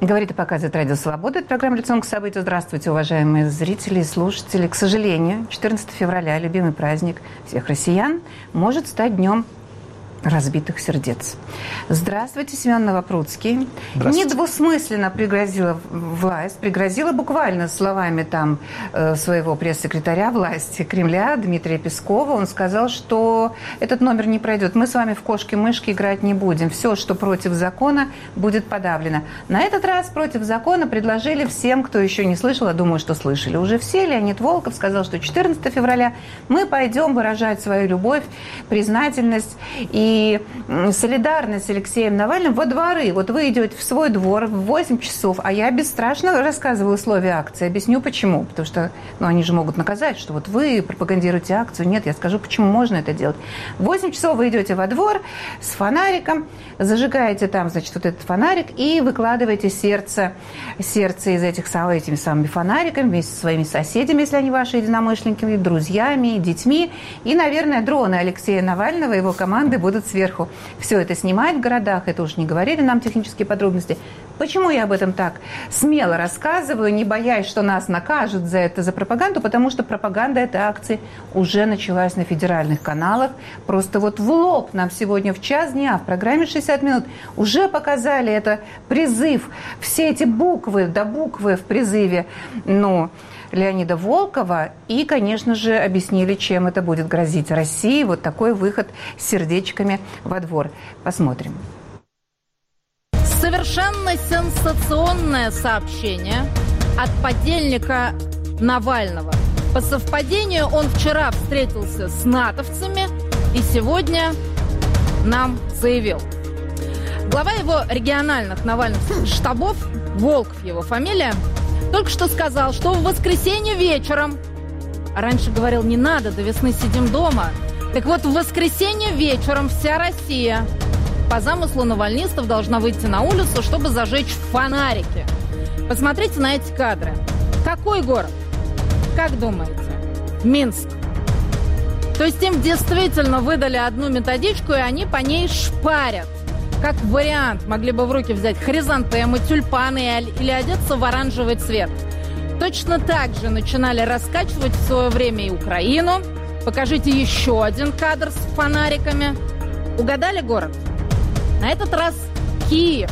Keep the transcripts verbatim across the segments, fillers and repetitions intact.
Говорит и показывает Радио Свобода. Это программа «Лицом к событию». Здравствуйте, уважаемые зрители и слушатели. К сожалению, четырнадцатого февраля, любимый праздник всех россиян, может стать днем разбитых сердец. Здравствуйте, Семен Новопрудский. Недвусмысленно пригрозила власть, пригрозила буквально словами там своего пресс-секретаря власти Кремля Дмитрия Пескова. Он сказал, что этот номер не пройдет. Мы с вами в кошки-мышки играть не будем. Все, что против закона, будет подавлено. На этот раз против закона предложили всем, кто еще не слышал, я думаю, что слышали уже все. Леонид Волков сказал, что четырнадцатого февраля мы пойдем выражать свою любовь, признательность и И солидарность с Алексеем Навальным во дворы. Вот вы идете в свой двор в восемь часов, а я бесстрашно рассказываю условия акции. Объясню, почему. Потому что ну, они же могут наказать, что вот вы пропагандируете акцию. Нет, я скажу, почему можно это делать. В восемь часов вы идете во двор с фонариком, зажигаете там, значит, вот этот фонарик и выкладываете сердце, сердце из этих этими самыми фонариками вместе со своими соседями, если они ваши единомышленники, друзьями, детьми. И, наверное, дроны Алексея Навального и его команды будут сверху все это снимать в городах. Это уж не говорили нам технические подробности. Почему я об этом так смело рассказываю, не боясь, что нас накажут за это, за пропаганду? Потому что пропаганда этой акции уже началась на федеральных каналах. Просто вот в лоб нам сегодня в час дня в программе шестьдесят минут уже показали это призыв. Все эти буквы, да буквы в призыве, ну... Леонида Волкова и, конечно же, объяснили, чем это будет грозить России. Вот такой выход с сердечками во двор. Посмотрим. Совершенно сенсационное сообщение от подельника Навального. По совпадению он вчера встретился с натовцами и сегодня нам заявил. Глава его региональных навальных штабов, Волков его фамилия, только что сказал, что в воскресенье вечером, а раньше говорил, не надо, до весны сидим дома. Так вот, в воскресенье вечером вся Россия по замыслу навальнистов должна выйти на улицу, чтобы зажечь фонарики. Посмотрите на эти кадры. Какой город? Как думаете? Минск. То есть им действительно выдали одну методичку, и они по ней шпарят. Как вариант, могли бы в руки взять хризантемы, тюльпаны или одеться в оранжевый цвет. Точно так же начинали раскачивать в свое время и Украину. Покажите еще один кадр с фонариками. Угадали город? На этот раз Киев.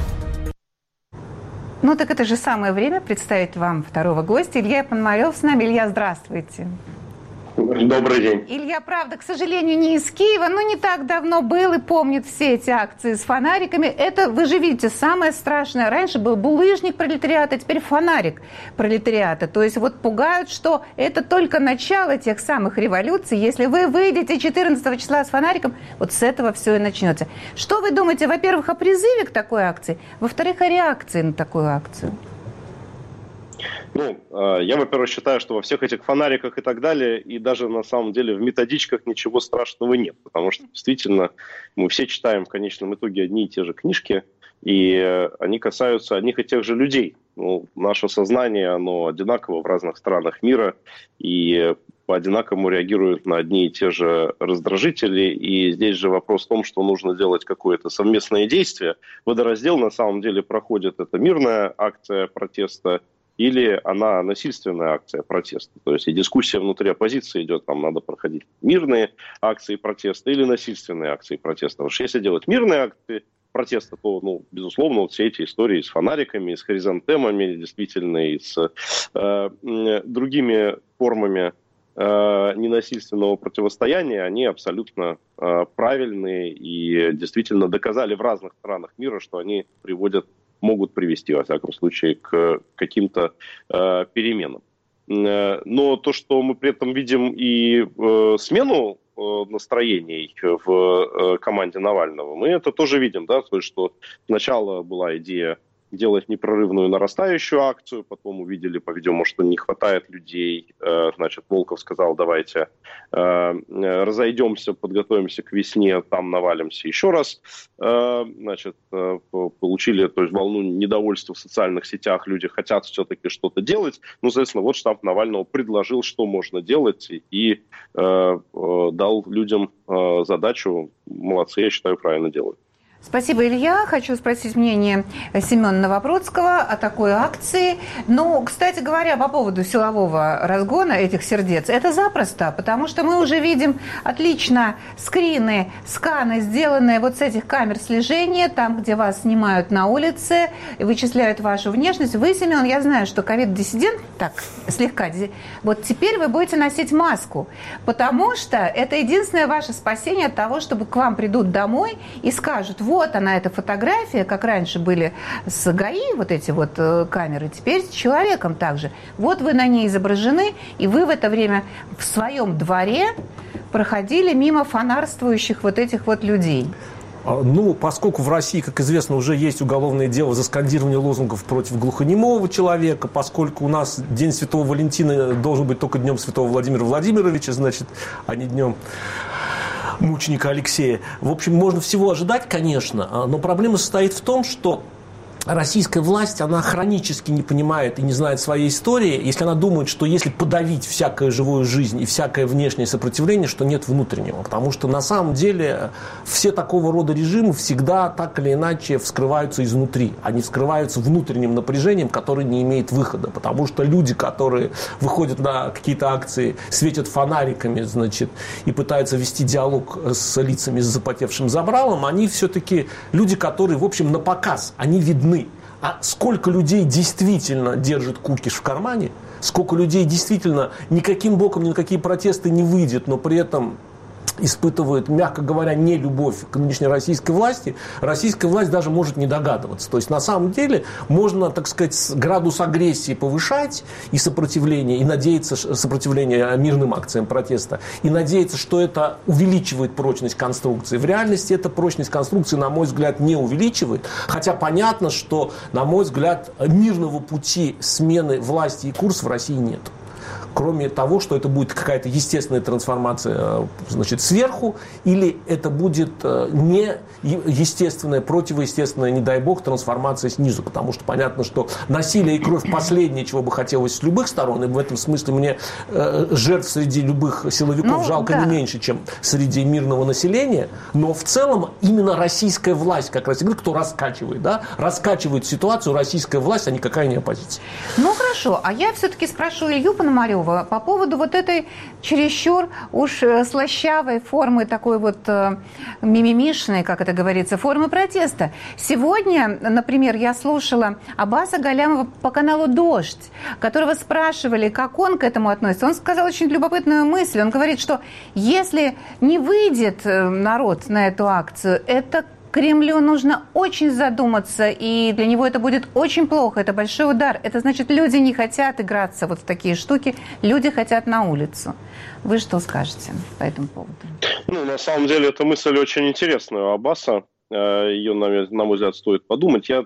Ну так это же самое время представить вам второго гостя. Илья Пономарев с нами. Илья, здравствуйте. Добрый день. Илья, правда, к сожалению, не из Киева, но не так давно был и помнит все эти акции с фонариками. Это, вы же видите, самое страшное. Раньше был булыжник пролетариата, теперь фонарик пролетариата. То есть вот пугают, что это только начало тех самых революций. Если вы выйдете четырнадцатого числа с фонариком, вот с этого все и начнется. Что вы думаете, во-первых, о призыве к такой акции, во-вторых, о реакции на такую акцию? Ну, я, во-первых, считаю, что во всех этих фонариках и так далее, и даже на самом деле в методичках ничего страшного нет, потому что действительно мы все читаем в конечном итоге одни и те же книжки, и они касаются одних и тех же людей. Ну, наше сознание, оно одинаково в разных странах мира, и по-одинаковому реагирует на одни и те же раздражители, и здесь же вопрос в том, что нужно делать какое-то совместное действие. Водораздел на самом деле проходит, это мирная акция протеста, или она насильственная акция протеста. То есть и дискуссия внутри оппозиции идет, там надо проходить мирные акции протеста или насильственные акции протеста. Потому что если делать мирные акции протеста, то, ну, безусловно, вот все эти истории с фонариками, с хризантемами, действительно, и с э, другими формами э, ненасильственного противостояния, они абсолютно э, правильные и действительно доказали в разных странах мира, что они приводят могут привести, во всяком случае, к каким-то э, переменам. Но то, что мы при этом видим и э, смену э, настроений в э, команде Навального, мы это тоже видим, да, то есть, что сначала была идея делать непрерывную нарастающую акцию, потом увидели, по-видимому, что не хватает людей, значит, Волков сказал, давайте разойдемся, подготовимся к весне, там навалимся еще раз, значит, получили, то есть, волну недовольства в социальных сетях, люди хотят все-таки что-то делать, ну, соответственно, вот штаб Навального предложил, что можно делать, и дал людям задачу, молодцы, я считаю, правильно делают. Спасибо, Илья. Хочу спросить мнение Семена Новопроцкого о такой акции. Ну, кстати говоря, по поводу силового разгона этих сердец, это запросто, потому что мы уже видим отлично скрины, сканы, сделанные вот с этих камер слежения, там, где вас снимают на улице, вычисляют вашу внешность. Вы, Семен, я знаю, что ковид-диссидент, так, слегка, вот теперь вы будете носить маску, потому что это единственное ваше спасение от того, чтобы к вам придут домой и скажут: вот она, эта фотография, как раньше были с ГАИ, вот эти вот э, камеры, теперь с человеком также. Вот вы на ней изображены, и вы в это время в своем дворе проходили мимо фонарствующих вот этих вот людей. Ну, поскольку в России, как известно, уже есть уголовное дело за скандирование лозунгов против глухонемого человека, поскольку у нас День Святого Валентина должен быть только днем Святого Владимира Владимировича, значит, а не днем мученика Алексея. В общем, можно всего ожидать, конечно, но проблема состоит в том, что российская власть, она хронически не понимает и не знает своей истории, если она думает, что если подавить всякую живую жизнь и всякое внешнее сопротивление, что нет внутреннего. Потому что на самом деле все такого рода режимы всегда так или иначе вскрываются изнутри. Они вскрываются внутренним напряжением, которое не имеет выхода. Потому что люди, которые выходят на какие-то акции, светят фонариками, значит, и пытаются вести диалог с лицами с запотевшим забралом, они все-таки люди, которые, в общем, на показ, они видны. А сколько людей действительно держит кукиш в кармане, сколько людей действительно никаким боком ни на какие протесты не выйдет, но при этом испытывают, мягко говоря, не любовь к нынешней российской власти, российская власть даже может не догадываться. То есть, на самом деле, можно, так сказать, градус агрессии повышать и сопротивление, и надеяться, сопротивление мирным акциям протеста, и надеяться, что это увеличивает прочность конструкции. В реальности эта прочность конструкции, на мой взгляд, не увеличивает, хотя понятно, что, на мой взгляд, мирного пути смены власти и курса в России нет. Кроме того, что это будет какая-то естественная трансформация, значит, сверху, или это будет не естественная, противоестественная, не дай бог, трансформация снизу. Потому что понятно, что насилие и кровь последнее, чего бы хотелось с любых сторон, и в этом смысле мне э, жертв среди любых силовиков ну, жалко да. не меньше, чем среди мирного населения. Но в целом именно российская власть, как раз говорю, кто раскачивает, да, раскачивает ситуацию, российская власть, а никакая не оппозиция. Ну хорошо, а я все-таки спрошу Илью Пономарева по поводу вот этой чересчур уж слащавой формы, такой вот э, мимимишной, как это говорится, формы протеста. Сегодня, например, я слушала Аббаса Галямова по каналу «Дождь», которого спрашивали, как он к этому относится. Он сказал очень любопытную мысль. Он говорит, что если не выйдет народ на эту акцию, это Кремлю нужно очень задуматься, и для него это будет очень плохо, это большой удар. Это значит, люди не хотят играться вот в такие штуки, люди хотят на улицу. Вы что скажете по этому поводу? Ну, на самом деле, эта мысль очень интересная у Аббаса. Ее, на мой взгляд, стоит подумать. Я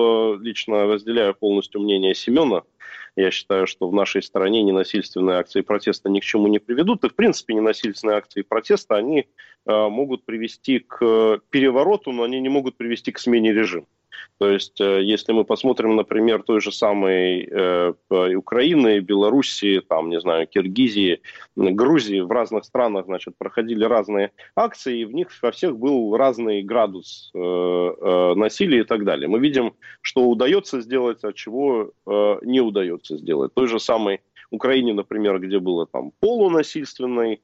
лично разделяю полностью мнение Семена. Я считаю, что в нашей стране ненасильственные акции протеста ни к чему не приведут. И, в принципе, ненасильственные акции протеста, они э, могут привести к перевороту, но они не могут привести к смене режима. То есть, э, если мы посмотрим, например, той же самой э, Украины, Белоруссии, там, не знаю, Киргизии, Грузии, в разных странах, значит, проходили разные акции, и в них во всех был разный градус э, э, насилия и так далее. Мы видим, что удается сделать, а чего э, не удается сделать. В той же самой Украине, например, где было там полунасильственный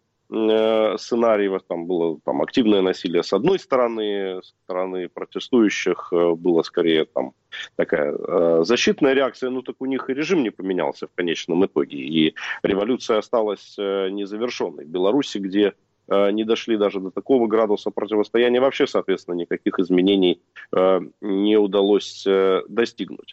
э, сценарий, там было там активное насилие с одной стороны, с стороны протестующих э, было скорее там такая э, защитная реакция, ну так у них и режим не поменялся в конечном итоге, и революция осталась э, незавершенной. В Беларуси, где э, не дошли даже до такого градуса противостояния, вообще, соответственно, никаких изменений э, не удалось э, достигнуть.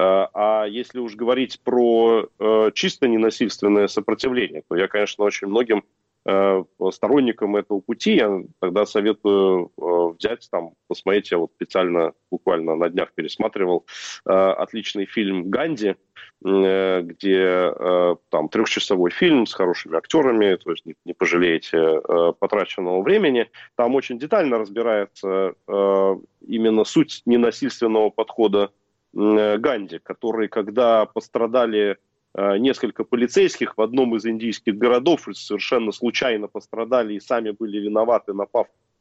А если уж говорить про э, чисто ненасильственное сопротивление, то я, конечно, очень многим э, сторонникам этого пути, я тогда советую э, взять, там, посмотреть, я вот специально буквально на днях пересматривал э, отличный фильм «Ганди», э, где э, там трехчасовой фильм с хорошими актерами, то есть не, не пожалеете э, потраченного времени. Там очень детально разбирается э, именно суть ненасильственного подхода Ганди, который, когда пострадали э, несколько полицейских в одном из индийских городов, совершенно случайно пострадали и сами были виноваты, напав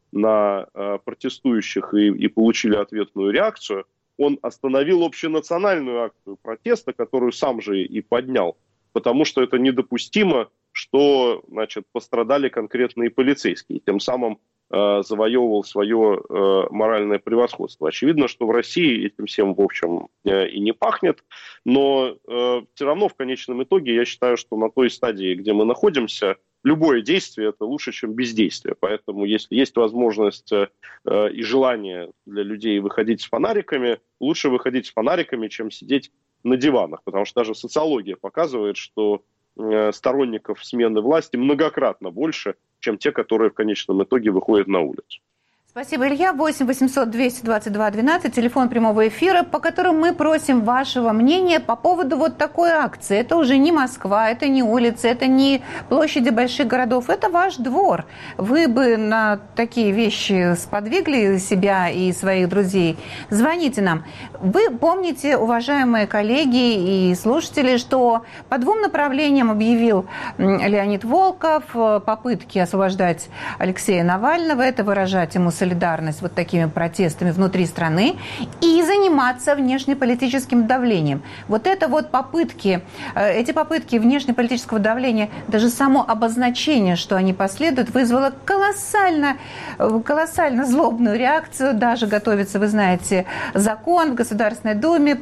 на э, протестующих и, и получили ответную реакцию, он остановил общенациональную акцию протеста, которую сам же и поднял, потому что это недопустимо, что, значит, пострадали конкретные полицейские, тем самым э, завоевывал свое э, моральное превосходство. Очевидно, что в России этим всем, в общем, э, и не пахнет, но э, все равно в конечном итоге я считаю, что на той стадии, где мы находимся, любое действие – это лучше, чем бездействие. Поэтому если есть возможность э, и желание для людей выходить с фонариками, лучше выходить с фонариками, чем сидеть на диванах. Потому что даже социология показывает, что э, сторонников смены власти многократно больше, чем те, которые в конечном итоге выходят на улицу. Спасибо, Илья. восемь восемьсот двести двадцать два двенадцать, телефон прямого эфира, по которому мы просим вашего мнения по поводу вот такой акции. Это уже не Москва, это не улицы, это не площади больших городов, это ваш двор. Вы бы на такие вещи сподвигли себя и своих друзей? Звоните нам. Вы помните, уважаемые коллеги и слушатели, что по двум направлениям объявил Леонид Волков попытки освобождать Алексея Навального, это выражать ему солидарность вот такими протестами внутри страны и заниматься внешнеполитическим давлением. Вот это вот попытки, эти попытки внешнеполитического давления, даже само обозначение, что они последуют, вызвало колоссально, колоссально злобную реакцию. Даже готовится, вы знаете, закон в Государственной Думе,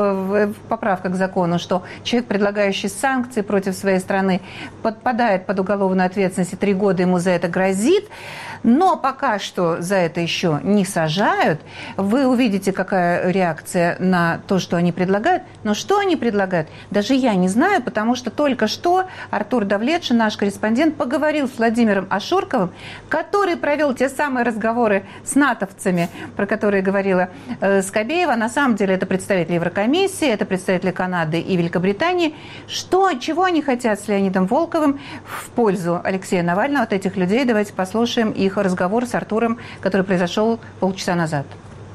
поправка к закону, что человек, предлагающий санкции против своей страны, подпадает под уголовную ответственность, и три года ему за это грозит. Но пока что за это еще не сажают. Вы увидите, какая реакция на то, что они предлагают. Но что они предлагают, даже я не знаю, потому что только что Артур Давлетшин, наш корреспондент, поговорил с Владимиром Ашурковым, который провел те самые разговоры с натовцами, про которые говорила э, Скобеева. На самом деле это представители Еврокомиссии, это представители Канады и Великобритании. Что, чего они хотят с Леонидом Волковым в пользу Алексея Навального, от этих людей? Давайте послушаем их разговор с Артуром, который произошел полчаса назад.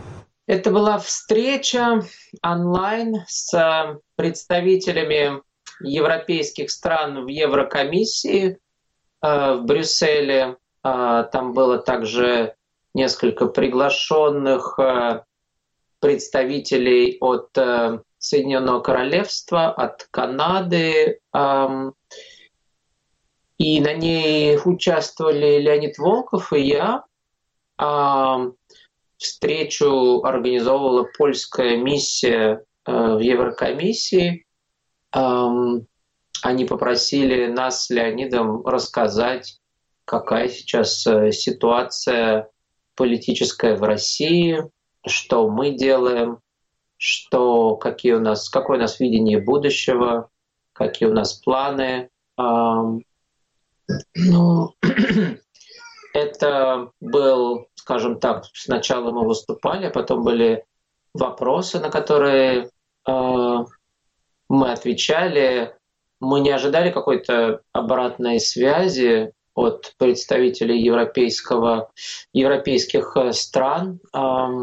Это была встреча онлайн с представителями европейских стран в Еврокомиссии э, в Брюсселе. Э, там было также несколько приглашенных э, представителей от э, Соединенного Королевства, от Канады. Э, И на ней участвовали Леонид Волков и я. А встречу организовывала польская миссия в Еврокомиссии. Они попросили нас с Леонидом рассказать, какая сейчас ситуация политическая в России, что мы делаем, что, какие у нас, какое у нас видение будущего, какие у нас планы. Ну, это был, скажем так, сначала мы выступали, а потом были вопросы, на которые э, мы отвечали. Мы не ожидали какой-то обратной связи от представителей европейского, европейских стран. Э,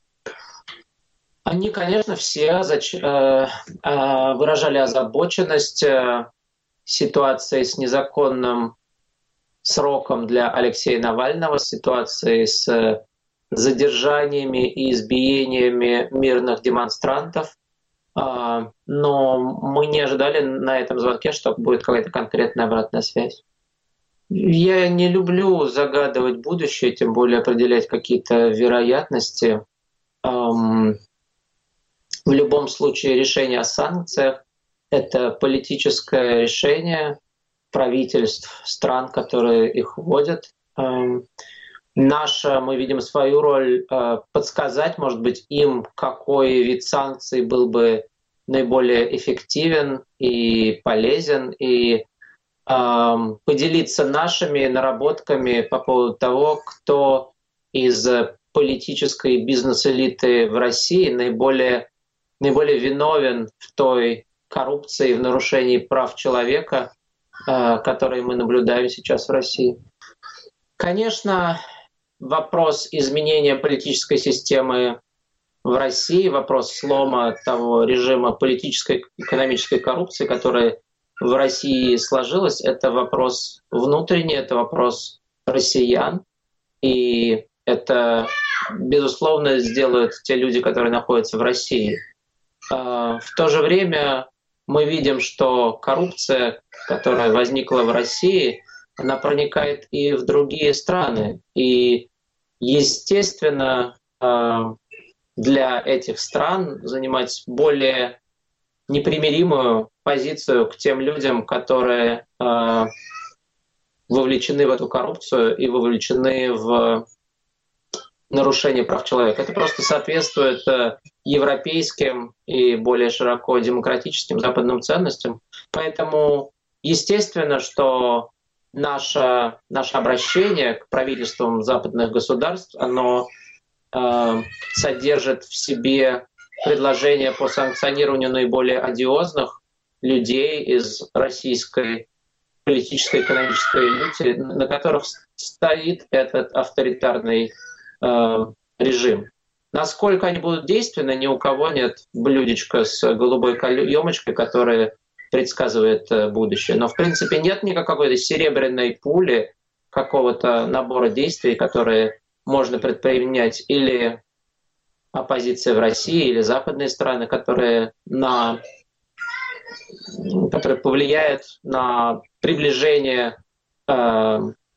они, конечно, все зач- э, э, выражали озабоченность э, ситуацией с незаконным сроком для Алексея Навального, ситуацией с задержаниями и избиениями мирных демонстрантов. Но мы не ожидали на этом звонке, что будет какая-то конкретная обратная связь. Я не люблю загадывать будущее, тем более определять какие-то вероятности. В любом случае решение о санкциях — это политическое решение правительств стран, которые их вводят. Наша, мы видим свою роль подсказать, может быть, им, какой вид санкций был бы наиболее эффективен и полезен, и поделиться нашими наработками по поводу того, кто из политической бизнес-элиты в России наиболее, наиболее виновен в той коррупции, в нарушении прав человека, которые мы наблюдаем сейчас в России. Конечно, вопрос изменения политической системы в России, вопрос слома того режима политической, экономической коррупции, который в России сложилось, это вопрос внутренний, это вопрос россиян. И это, безусловно, сделают те люди, которые находятся в России. В то же время мы видим, что коррупция, которая возникла в России, она проникает и в другие страны. И, естественно, для этих стран занимать более непримиримую позицию к тем людям, которые вовлечены в эту коррупцию и вовлечены в нарушение прав человека. Это просто соответствует европейским и более широко демократическим западным ценностям. Поэтому естественно, что наше, наше обращение к правительствам западных государств, оно э, содержит в себе предложение по санкционированию наиболее одиозных людей из российской политической и экономической элиты, на которых стоит этот авторитарный э, режим. Насколько они будут действенны, ни у кого нет блюдечка с голубой каемочкой, которая предсказывает будущее. Но, в принципе, нет никакой серебряной пули, какого-то набора действий, которые можно предпринять или оппозиция в России, или западные страны, которые, на, которые повлияют на приближение э,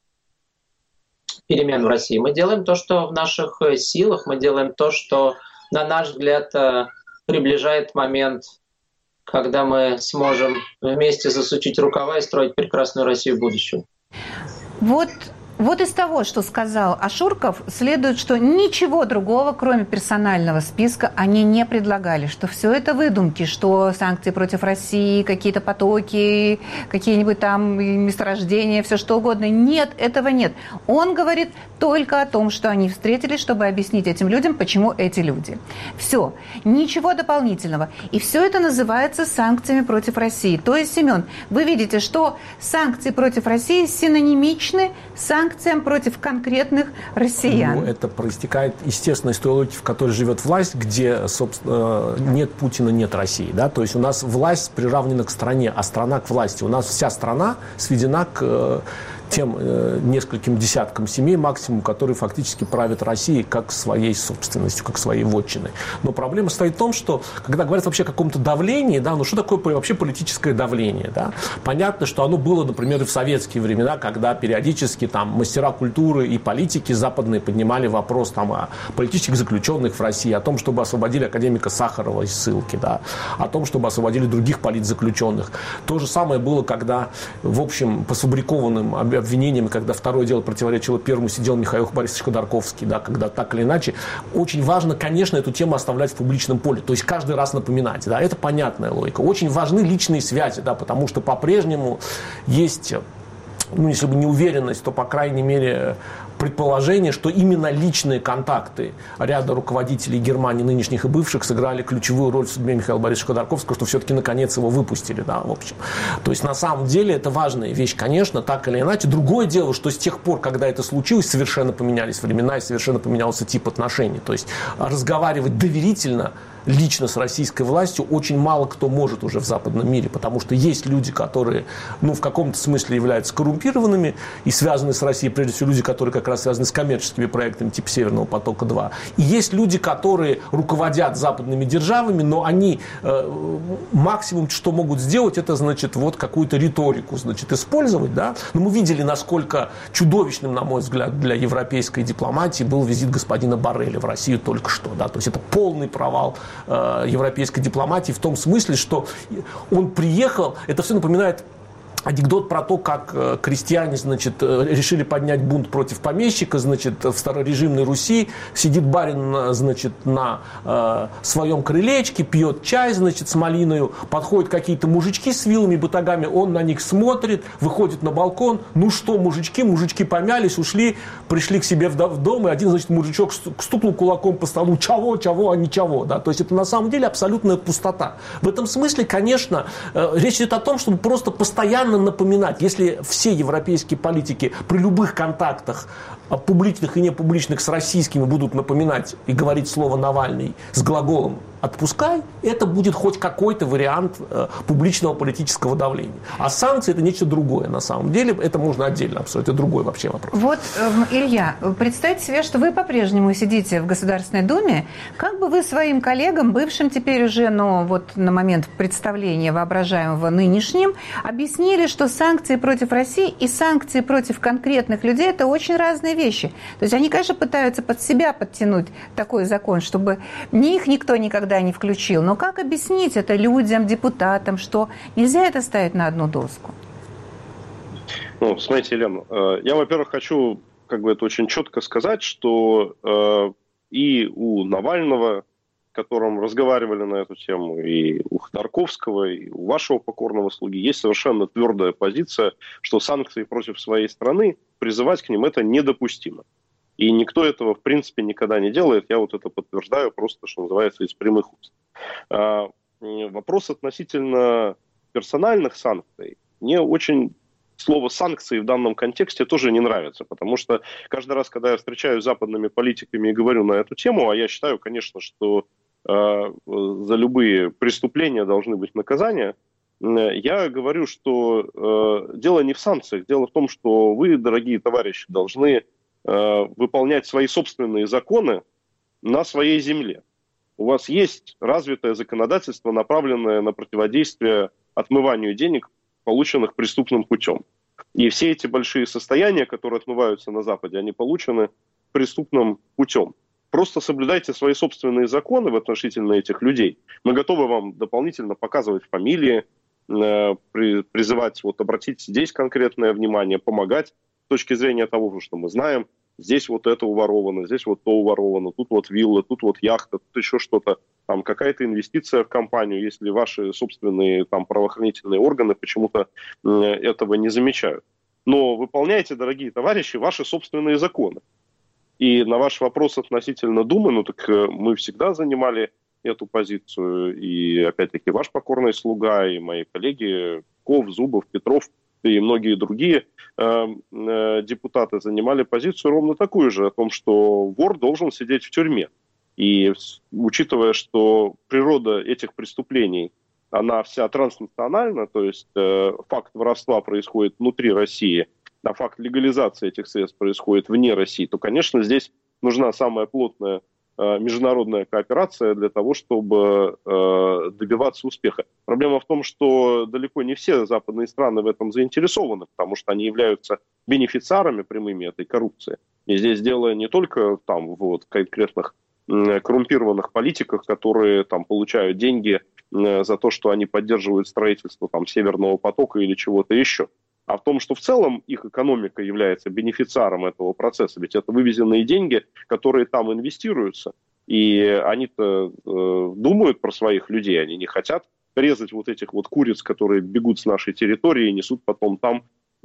перемен в России. Мы делаем то, что в наших силах, мы делаем то, что, на наш взгляд, приближает момент, когда мы сможем вместе засучить рукава и строить прекрасную Россию будущего. Вот, вот из того, что сказал Ашурков, следует, что ничего другого, кроме персонального списка, они не предлагали, что все это выдумки, что санкции против России, какие-то потоки, какие-нибудь там месторождения, все что угодно. Нет, этого нет. Он говорит только о том, что они встретились, чтобы объяснить этим людям, почему эти люди. Все. Ничего дополнительного. И все это называется санкциями против России. То есть, Семен, вы видите, что санкции против России синонимичны санкциям против конкретных россиян. Ну, это проистекает, естественно, из той логики, в которой живет власть, где, собственно, нет Путина, нет России. Да? То есть у нас власть приравнена к стране, а страна к власти. У нас вся страна сведена к тем э, нескольким десяткам семей максимум, которые фактически правят Россией как своей собственностью, как своей вотчиной. Но проблема стоит в том, что когда говорят вообще о каком-то давлении, да, ну что такое вообще политическое давление? Да? Понятно, что оно было, например, и в советские времена, когда периодически там мастера культуры и политики западные поднимали вопрос там, о политических заключенных в России, о том, чтобы освободили академика Сахарова из ссылки, да, о том, чтобы освободили других политзаключенных. То же самое было, когда, в общем, по сфабрикованным обвинениями, когда второе дело противоречило первому, сидел Михаил Борисович Ходорковский, да, когда так или иначе. Очень важно, конечно, эту тему оставлять в публичном поле, то есть каждый раз напоминать, да, это понятная логика. Очень важны личные связи, да, потому что по-прежнему есть, ну, если бы не уверенность, то, по крайней мере, предположение, что именно личные контакты ряда руководителей Германии, нынешних и бывших, сыграли ключевую роль в судьбе Михаила Борисовича Ходорковского, что все-таки наконец его выпустили, да, в общем. То есть на самом деле это важная вещь, конечно, так или иначе. Другое дело, что с тех пор, когда это случилось, совершенно поменялись времена и совершенно поменялся тип отношений. То есть разговаривать доверительно лично с российской властью очень мало кто может уже в западном мире, потому что есть люди, которые, ну, в каком-то смысле являются коррумпированными и связаны с Россией, прежде всего люди, которые как раз связаны с коммерческими проектами типа Северного потока-два. И есть люди, которые руководят западными державами, но они э, максимум, что могут сделать, это, значит, вот какую-то риторику, значит, использовать, да. Но мы видели, насколько чудовищным, на мой взгляд, для европейской дипломатии был визит господина Борреля в Россию только что, да. То есть это полный провал европейской дипломатии в том смысле, что он приехал, это все напоминает анекдот про то, как крестьяне, значит, решили поднять бунт против помещика, значит, в старорежимной Руси. Сидит барин, значит, на э, своем крылечке, пьет чай, значит, с малиною. Подходят какие-то мужички с вилами, батагами, он на них смотрит, выходит на балкон. Ну что, мужички, мужички помялись, ушли, пришли к себе в дом, и один, значит, мужичок стукнул кулаком по столу. Чего, чего, а ничего. Да? То есть это на самом деле абсолютная пустота. В этом смысле, конечно, э, речь идет о том, чтобы просто постоянно напоминать, если все европейские политики при любых контактах, публичных и непубличных, с российскими будут напоминать и говорить слово «Навальный» с глаголом отпускай, это будет хоть какой-то вариант э, публичного политического давления. А санкции – это нечто другое на самом деле. Это можно отдельно обсудить. Это другой вообще вопрос. Вот, э, Илья, представьте себе, что вы по-прежнему сидите в Государственной Думе. Как бы вы своим коллегам, бывшим теперь уже, но вот на момент представления воображаемого нынешним, объяснили, что санкции против России и санкции против конкретных людей – это очень разные вещи. То есть они, конечно, пытаются под себя подтянуть такой закон, чтобы ни их никто никогда не включил. Но как объяснить это людям, депутатам, что нельзя это ставить на одну доску? Ну, смотрите, Елена, я, во-первых, хочу как бы это очень четко сказать, что э, и у Навального, с которым разговаривали на эту тему, и у Ходорковского, и у вашего покорного слуги есть совершенно твердая позиция, что санкции против своей страны, призывать к ним это недопустимо. И никто этого, в принципе, никогда не делает. Я вот это подтверждаю просто, что называется, из прямых уст. А, вопрос относительно персональных санкций мне очень... Слово «санкции» в данном контексте тоже не нравится, потому что каждый раз, когда я встречаюсь с западными политиками и говорю на эту тему, а я считаю, конечно, что э, за любые преступления должны быть наказания, э, я говорю, что э, дело не в санкциях, дело в том, что вы, дорогие товарищи, должны э, выполнять свои собственные законы на своей земле. У вас есть развитое законодательство, направленное на противодействие отмыванию денег, полученных преступным путем. И все эти большие состояния, которые отмываются на Западе, они получены преступным путем. Просто соблюдайте свои собственные законы в отношении этих людей. Мы готовы вам дополнительно показывать фамилии, э, при, призывать, вот, обратить здесь конкретное внимание, помогать с точки зрения того, что мы знаем. Здесь вот это уворовано, здесь вот то уворовано, тут вот вилла, тут вот яхта, тут еще что-то. Там какая-то инвестиция в компанию, если ваши собственные там правоохранительные органы почему-то э, этого не замечают. Но выполняйте, дорогие товарищи, ваши собственные законы. И на ваш вопрос относительно Думы, ну так э, мы всегда занимали эту позицию. И опять-таки ваш покорный слуга, и мои коллеги Ков, Зубов, Петров и многие другие э, э, депутаты занимали позицию ровно такую же, о том, что вор должен сидеть в тюрьме. И учитывая, что природа этих преступлений, она вся транснациональна, то есть э, факт воровства происходит внутри России, а факт легализации этих средств происходит вне России, то, конечно, здесь нужна самая плотная э, международная кооперация для того, чтобы э, добиваться успеха. Проблема в том, что далеко не все западные страны в этом заинтересованы, потому что они являются бенефициарами прямыми этой коррупции. И здесь дело не только там, вот, конкретных коррумпированных политиках, которые там получают деньги э, за то, что они поддерживают строительство там Северного потока или чего-то еще, а в том, что в целом их экономика является бенефициаром этого процесса, ведь это вывезенные деньги, которые там инвестируются, и они-то э, думают про своих людей, они не хотят резать вот этих вот куриц, которые бегут с нашей территории и несут потом там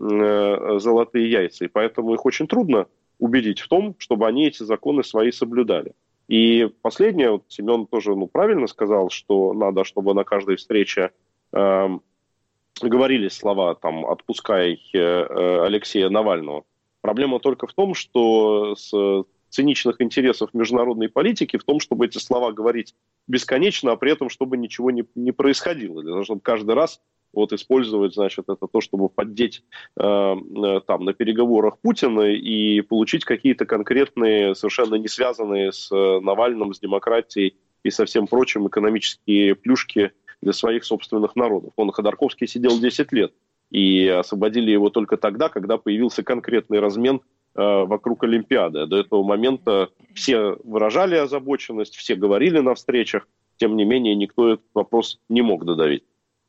э, золотые яйца, и поэтому их очень трудно убедить в том, чтобы они эти законы свои соблюдали. И последнее, вот Семен тоже ну, правильно сказал, что надо, чтобы на каждой встрече э, говорились слова там «отпускай э, Алексея Навального». Проблема только в том, что с циничных интересов международной политики, в том, чтобы эти слова говорить бесконечно, а при этом, чтобы ничего не, не происходило. Для того, чтобы каждый раз вот, использовать, значит, это то, чтобы поддеть э, там, на переговорах Путина и получить какие-то конкретные, совершенно не связанные с Навальным, с демократией и со всем прочим экономические плюшки для своих собственных народов. Он, Ходорковский, сидел десять лет, и освободили его только тогда, когда появился конкретный размен э, вокруг Олимпиады. До этого момента все выражали озабоченность, все говорили на встречах, тем не менее никто этот вопрос не мог додавить.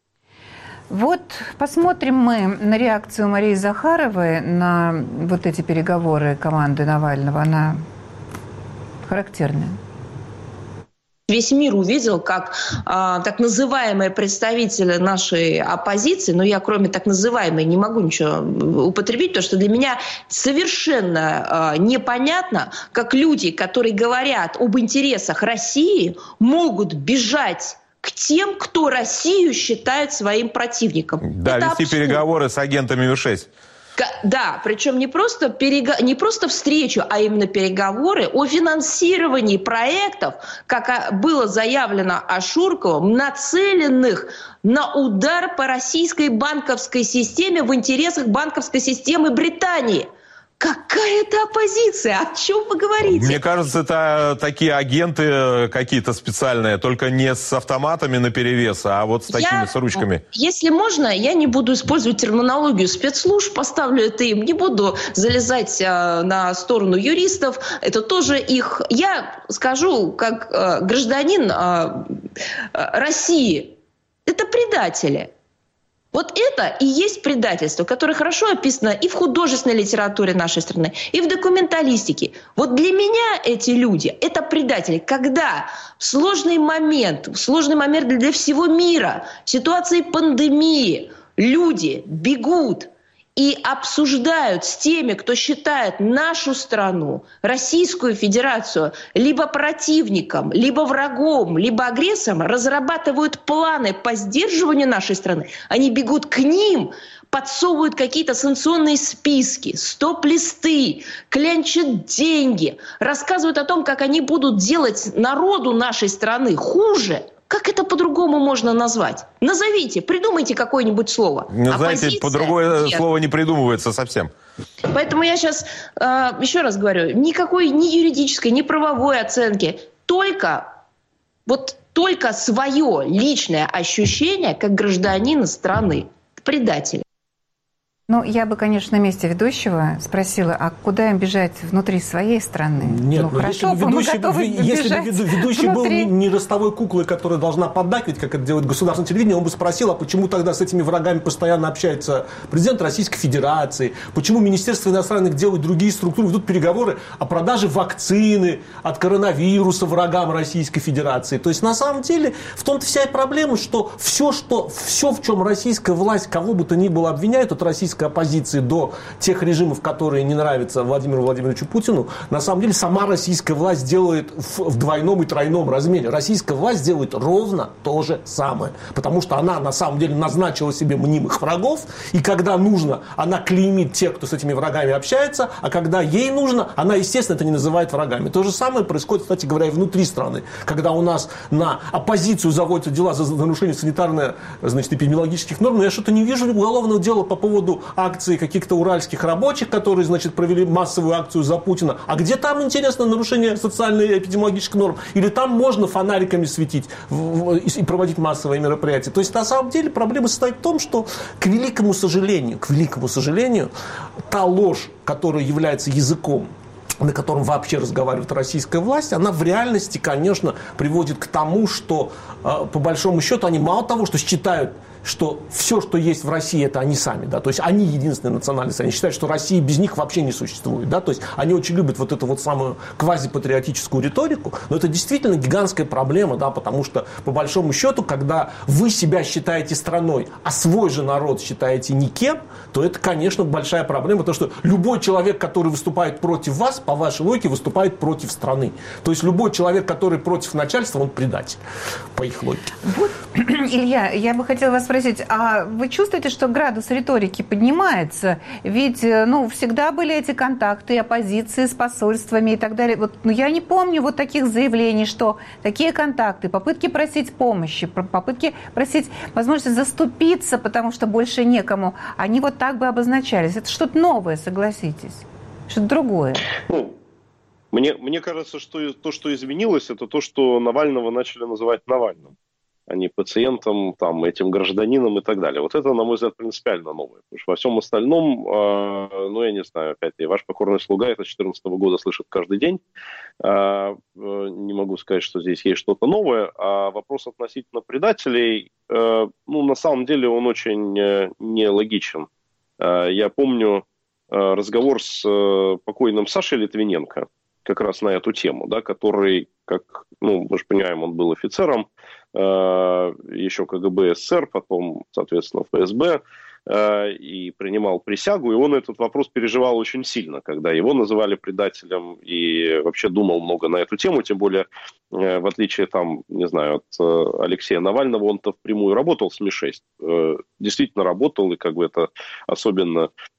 Вот посмотрим мы на реакцию Марии Захаровой на вот эти переговоры команды Навального. Она характерная. Весь мир увидел, как а, так называемые представители нашей оппозиции, но я кроме так называемой не могу ничего употребить, потому что для меня совершенно а, непонятно, как люди, которые говорят об интересах России, могут бежать к тем, кто Россию считает своим противником. Да, это вести абсурд. Переговоры с агентами Ми шесть. Да, причем не просто, перег... не просто встречу, а именно переговоры о финансировании проектов, как было заявлено Ашурковым, нацеленных на удар по российской банковской системе в интересах банковской системы Британии. Какая это оппозиция? О чем вы говорите? Мне кажется, это такие агенты какие-то специальные, только не с автоматами наперевес, а вот с такими, я, с ручками. Если можно, я не буду использовать терминологию спецслужб, поставлю это им, не буду залезать э, на сторону юристов, это тоже их. Я скажу, как э, гражданин э, России, это предатели. Вот это и есть предательство, которое хорошо описано и в художественной литературе нашей страны, и в документалистике. Вот для меня эти люди – это предатели. Когда в сложный момент, в сложный момент для всего мира, в ситуации пандемии, люди бегут и обсуждают с теми, кто считает нашу страну, Российскую Федерацию, либо противником, либо врагом, либо агрессором, разрабатывают планы по сдерживанию нашей страны. Они бегут к ним, подсовывают какие-то санкционные списки, стоп-листы, клянчат деньги, рассказывают о том, как они будут делать народу нашей страны хуже. Как это по-другому можно назвать? Назовите, придумайте какое-нибудь слово. Ну, знаете, по другое Нет. слово не придумывается совсем. Поэтому я сейчас э, еще раз говорю, никакой ни юридической, ни правовой оценки, только, вот, только свое личное ощущение как гражданина страны, предателя. Ну, я бы, конечно, на месте ведущего спросила, а куда им бежать внутри своей страны? Нет, ну, хорошо, если бы ведущий, готовы если бы ведущий был не, не ростовой куклой, которая должна поддакивать, как это делает государственное телевидение, он бы спросил, а почему тогда с этими врагами постоянно общается президент Российской Федерации, почему Министерство иностранных дел и другие структуры ведут переговоры о продаже вакцины от коронавируса врагам Российской Федерации. То есть, на самом деле, в том-то вся и проблема, что все, что, все, в чем российская власть кого бы то ни было обвиняет, от российской оппозиции до тех режимов, которые не нравятся Владимиру Владимировичу Путину, на самом деле сама российская власть делает в, в двойном и тройном размере. Российская власть делает ровно то же самое. Потому что она на самом деле назначила себе мнимых врагов, и когда нужно, она клеймит тех, кто с этими врагами общается, а когда ей нужно, она, естественно, это не называет врагами. То же самое происходит, кстати говоря, и внутри страны. Когда у нас на оппозицию заводятся дела за нарушение санитарных, значит, эпидемиологических норм, но я что-то не вижу уголовного дела по поводу акции каких-то уральских рабочих, которые, значит, провели массовую акцию за Путина. А где там, интересно, нарушение социально-эпидемиологических норм? Или там можно фонариками светить и проводить массовые мероприятия? То есть, на самом деле, проблема состоит в том, что, к великому сожалению, к великому сожалению, та ложь, которая является языком, на котором вообще разговаривает российская власть, она в реальности, конечно, приводит к тому, что, по большому счету, они мало того, что считают, что все, что есть в России, это они сами, да, то есть они единственные национальности, они считают, что Россия без них вообще не существует, да, то есть они очень любят вот эту вот самую квазипатриотическую риторику, но это действительно гигантская проблема, да, потому что, по большому счету, когда вы себя считаете страной, а свой же народ считаете никем, то это, конечно, большая проблема, потому что любой человек, который выступает против вас, по вашей логике, выступает против страны, то есть любой человек, который против начальства, он предатель, по их логике. Вот, Илья, я бы хотела вас спросить, а вы чувствуете, что градус риторики поднимается? Ведь, ну, всегда были эти контакты, оппозиции с посольствами и так далее. Вот, ну, я не помню вот таких заявлений, что такие контакты, попытки просить помощи, попытки просить возможности заступиться, потому что больше некому, они вот так бы обозначались. Это что-то новое, согласитесь, что-то другое. Ну, мне, мне кажется, что то, что изменилось, это то, что Навального начали называть Навальным, а не пациентом, там, этим гражданином и так далее. Вот это, на мой взгляд, принципиально новое. Потому что во всем остальном, э, ну, я не знаю, опять, ваш покорный слуга это с две тысячи четырнадцатого года слышит каждый день. Э, не могу сказать, что здесь есть что-то новое. А вопрос относительно предателей, э, ну, на самом деле, он очень э, нелогичен. Э, я помню э, разговор с э, покойным Сашей Литвиненко как раз на эту тему, да, который, как, ну, мы же понимаем, он был офицером, э, еще КГБ СССР, потом, соответственно, ФСБ, э, и принимал присягу, и он этот вопрос переживал очень сильно, когда его называли предателем, и вообще думал много на эту тему, тем более, э, в отличие, там, не знаю, от э, Алексея Навального, он-то впрямую работал с Ми шесть, э, действительно работал, и как бы это особенно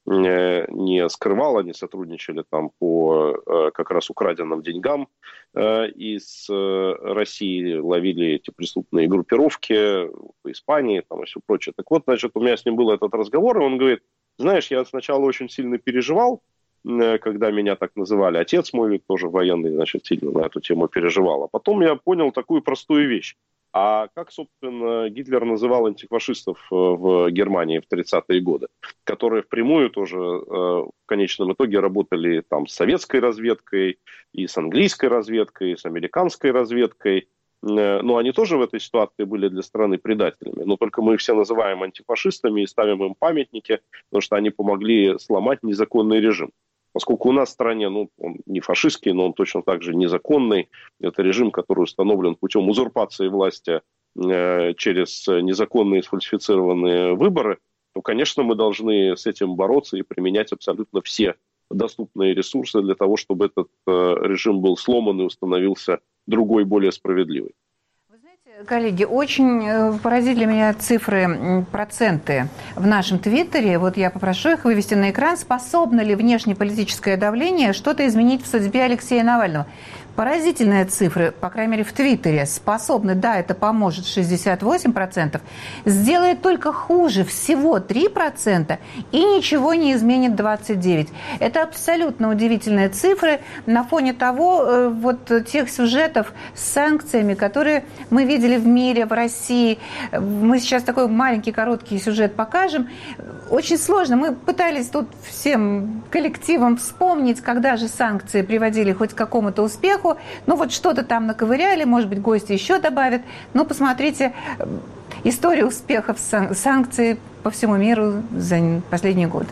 не скрывал, они сотрудничали там по как раз украденным деньгам из России, ловили эти преступные группировки в Испании там, и все прочее. Так вот, значит, у меня с ним был этот разговор, и он говорит, знаешь, я сначала очень сильно переживал, когда меня так называли. Отец мой тоже военный, значит, сильно на эту тему переживал. А потом я понял такую простую вещь. А как, собственно, Гитлер называл антифашистов в Германии в тридцатые годы, которые впрямую тоже в конечном итоге работали там с советской разведкой, и с английской разведкой, и с американской разведкой. Но они тоже в этой ситуации были для страны предателями. Но только мы их все называем антифашистами и ставим им памятники, потому что они помогли сломать незаконный режим. Поскольку у нас в стране, ну, он не фашистский, но он точно так же незаконный. Это режим, который установлен путем узурпации власти э, через незаконные сфальсифицированные выборы. То, конечно, мы должны с этим бороться и применять абсолютно все доступные ресурсы для того, чтобы этот э, режим был сломан и установился другой, более справедливый. Коллеги, очень поразили меня цифры, проценты в нашем Твиттере. Вот я попрошу их вывести на экран. Способно ли внешнеполитическое давление что-то изменить в судьбе Алексея Навального? Поразительные цифры, по крайней мере, в Твиттере. Способны, да, это поможет, шестьдесят восемь процентов. Сделает только хуже, всего три процента. И ничего не изменит, двадцать девять процентов. Это абсолютно удивительные цифры на фоне того, вот тех сюжетов с санкциями, которые мы видели в мире, в России. Мы сейчас такой маленький, короткий сюжет покажем. Очень сложно. Мы пытались тут всем коллективом вспомнить, когда же санкции приводили хоть к какому-то успеху. Ну, вот что-то там наковыряли, может быть, гости еще добавят. Но посмотрите, история успехов санкций по всему миру за последние годы.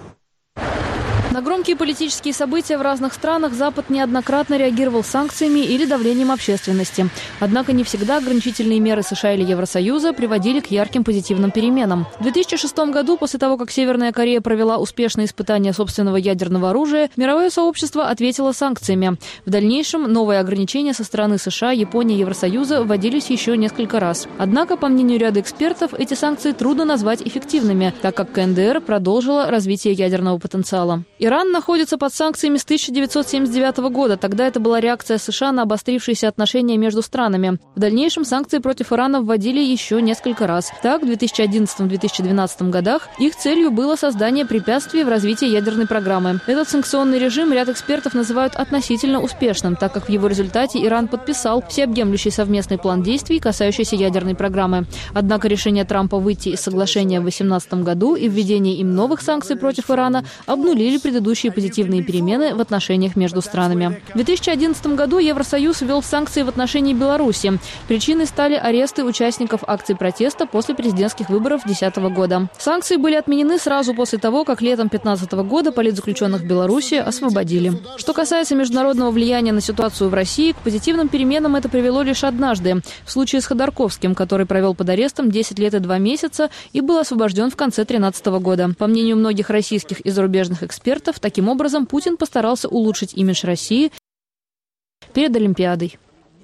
На громкие политические события в разных странах Запад неоднократно реагировал санкциями или давлением общественности. Однако не всегда ограничительные меры США или Евросоюза приводили к ярким позитивным переменам. В две тысячи шестом году, после того, как Северная Корея провела успешные испытания собственного ядерного оружия, мировое сообщество ответило санкциями. В дальнейшем новые ограничения со стороны США, Японии и Евросоюза вводились еще несколько раз. Однако, по мнению ряда экспертов, эти санкции трудно назвать эффективными, так как КНДР продолжила развитие ядерного потенциала. Иран находится под санкциями с тысяча девятьсот семьдесят девятого года. Тогда это была реакция США на обострившиеся отношения между странами. В дальнейшем санкции против Ирана вводили еще несколько раз. Так, в две тысячи одиннадцатом — две тысячи двенадцатом годах их целью было создание препятствий в развитии ядерной программы. Этот санкционный режим ряд экспертов называют относительно успешным, так как в его результате Иран подписал всеобъемлющий совместный план действий, касающийся ядерной программы. Однако решение Трампа выйти из соглашения в две тысячи восемнадцатом году и введение им новых санкций против Ирана обнулили предыдущие позитивные перемены в отношениях между странами. В две тысячи одиннадцатом году Евросоюз ввел санкции в отношении Беларуси. Причиной стали аресты участников акций протеста после президентских выборов две тысячи десятого года. Санкции были отменены сразу после того, как летом две тысячи пятнадцатого года политзаключенных в Беларуси освободили. Что касается международного влияния на ситуацию в России, к позитивным переменам это привело лишь однажды. В случае с Ходорковским, который провел под арестом десять лет и два месяца и был освобожден в конце две тысячи тринадцатого года. По мнению многих российских и зарубежных экспертов, таким образом Путин постарался улучшить имидж России перед Олимпиадой.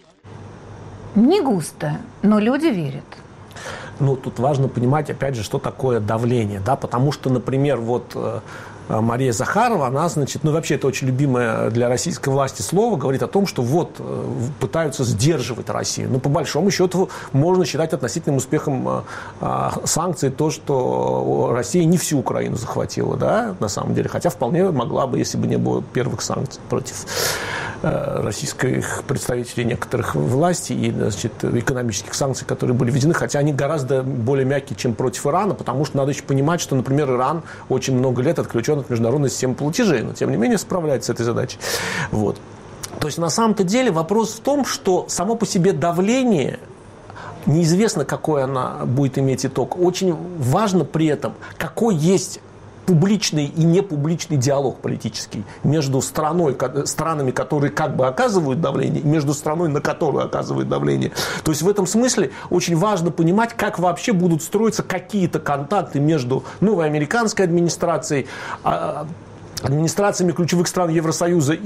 Не густо, но люди верят. Ну, тут важно понимать, опять же, что такое давление, да, потому что, например, вот Мария Захарова, она, значит, ну, вообще это очень любимое для российской власти слово, говорит о том, что вот пытаются сдерживать Россию. Ну, по большому счету, можно считать относительным успехом а, санкций то, что Россия не всю Украину захватила, да, на самом деле, хотя вполне могла бы, если бы не было первых санкций против э, российских представителей некоторых властей и, значит, экономических санкций, которые были введены, хотя они гораздо более мягкие, чем против Ирана, потому что надо еще понимать, что, например, Иран очень много лет отключен от международной системы платежей, но тем не менее справляется с этой задачей. Вот. То есть на самом-то деле вопрос в том, что само по себе давление, неизвестно, какой она будет иметь итог. Очень важно при этом, какой есть публичный и непубличный диалог политический между страной, странами, которые как бы оказывают давление, и между страной, на которую оказывают давление. То есть в этом смысле очень важно понимать, как вообще будут строиться какие-то контакты между новой американской администрацией, администрациями ключевых стран Евросоюза и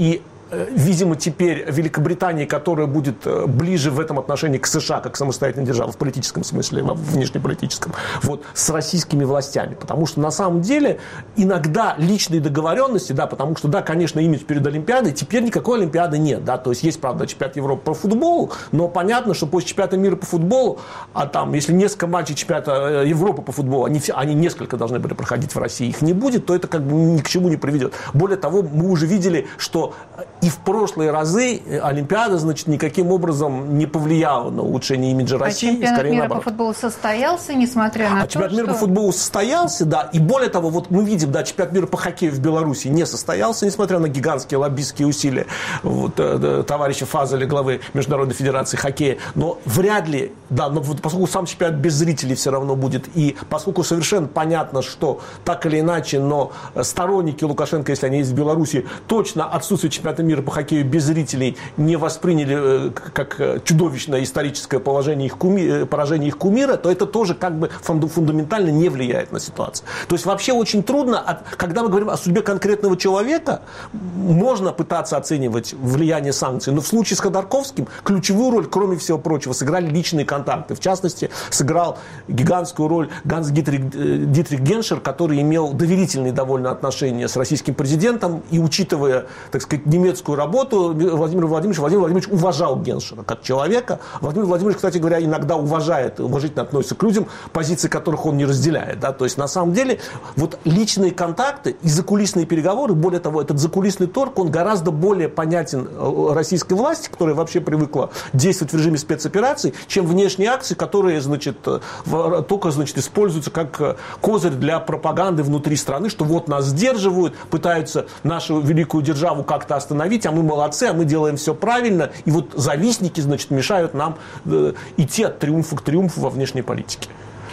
видимо, теперь Великобритании, которая будет ближе в этом отношении к США, как самостоятельной державе, в политическом смысле, в внешнеполитическом, вот, с российскими властями. Потому что, на самом деле, иногда личные договоренности, да, потому что, да, конечно, имидж перед Олимпиадой, теперь никакой Олимпиады нет, да, то есть есть, правда, чемпионат Европы по футболу, но понятно, что после чемпионата мира по футболу, а там, если несколько матчей чемпионата Европы по футболу, они, все, они несколько должны были проходить в России, их не будет, то это как бы ни к чему не приведет. Более того, мы уже видели, что и в прошлые разы Олимпиада, значит, никаким образом не повлияла на улучшение имиджа России. А чемпионат мира наоборот. по футболу состоялся, несмотря на а то, А чемпионат что... мира по футболу состоялся, да, и более того, вот мы видим, да, чемпионат мира по хоккею в Беларуси не состоялся, несмотря на гигантские лоббистские усилия вот, э, товарища Фазеля, главы Международной федерации хоккея, но вряд ли, да, но вот поскольку сам чемпионат без зрителей все равно будет, и поскольку совершенно понятно, что так или иначе, но сторонники Лукашенко, если они есть в Беларуси, точно отсутствие чемпионата мира по хоккею без зрителей не восприняли как чудовищное историческое положение их куми... поражение их кумира, то это тоже как бы фундаментально не влияет на ситуацию. То есть вообще очень трудно, когда мы говорим о судьбе конкретного человека, можно пытаться оценивать влияние санкций, но в случае с Ходорковским ключевую роль, кроме всего прочего, сыграли личные контакты. В частности, сыграл гигантскую роль Ганс Дитрих, Дитрих Геншер, который имел доверительные довольно отношения с российским президентом, и, учитывая, так сказать, немецкую работу, Владимир Владимирович, Владимир Владимирович уважал Геншера как человека. Владимир Владимирович, кстати говоря, иногда уважает, уважительно относится к людям, позиции которых он не разделяет. Да? То есть, на самом деле, вот личные контакты и закулисные переговоры, более того, этот закулисный торг, он гораздо более понятен российской власти, которая вообще привыкла действовать в режиме спецопераций, чем внешние акции, которые, значит, только, значит, используются как козырь для пропаганды внутри страны, что вот нас сдерживают, пытаются нашу великую державу как-то остановить, а мы молодцы, а мы делаем все правильно, и вот завистники, значит, мешают нам э, идти от триумфа к триумфу во внешней политике.